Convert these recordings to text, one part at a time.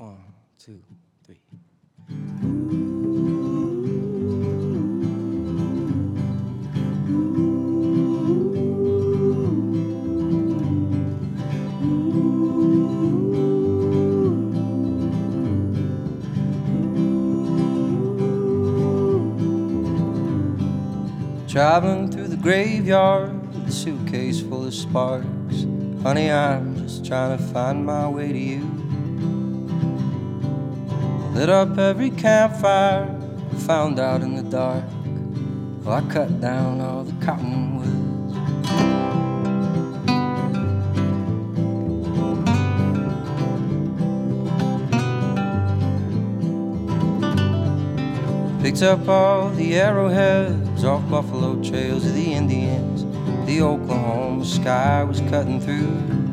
1, 2, 3. Traveling through the graveyard with a suitcase full of sparks. Honey, I'm just trying to find my way to you. Lit up every campfire I found out in the dark. Well, I cut down all the cottonwoods. Picked up all the arrowheads off buffalo trails of the Indians. The Oklahoma sky was cutting through.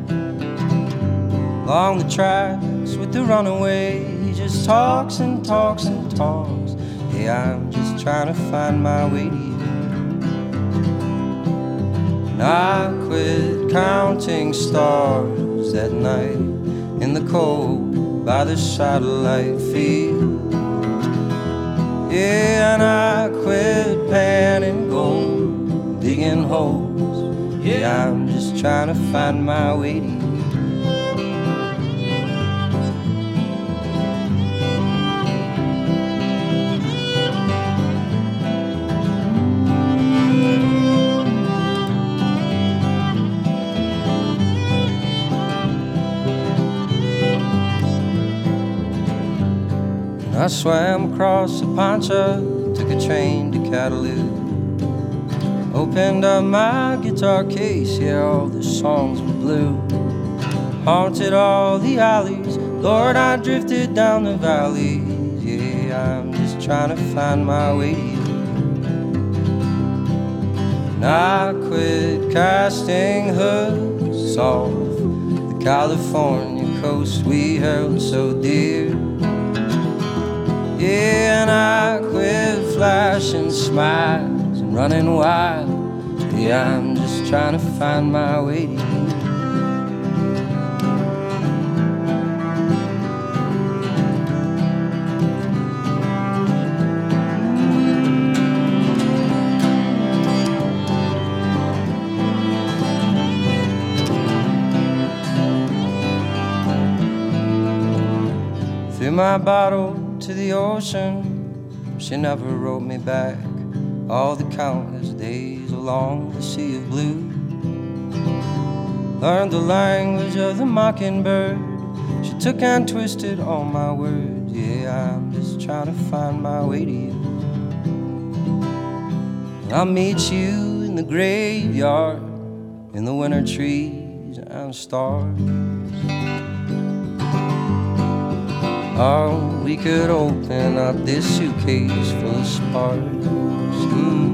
Along the tracks with the runaway, he just talks and talks and talks. Hey, I'm just trying to find my way to you. And I quit counting stars that night in the cold by the satellite field. Yeah, and I quit panning gold, digging holes. Yeah, I'm just trying to find my way to you. I swam across the Pancha, took a train to Cataloo. Opened up my guitar case, yeah, all the songs were blue. Haunted all the alleys, Lord, I drifted down the valleys. Yeah, I'm just trying to find my way to you. And I quit casting hoods off the California coast we held so dear. Yeah, and I quit flashing smiles and running wild. Yeah, I'm just trying to find my way to you. Threw my bottle to the ocean, she never wrote me back. All the countless days along the sea of blue. Learned the language of the mockingbird, she took and twisted all my words. Yeah, I'm just trying to find my way to you. I'll meet you in the graveyard, in the winter trees and stars. Oh, we could open up this suitcase full of sparks.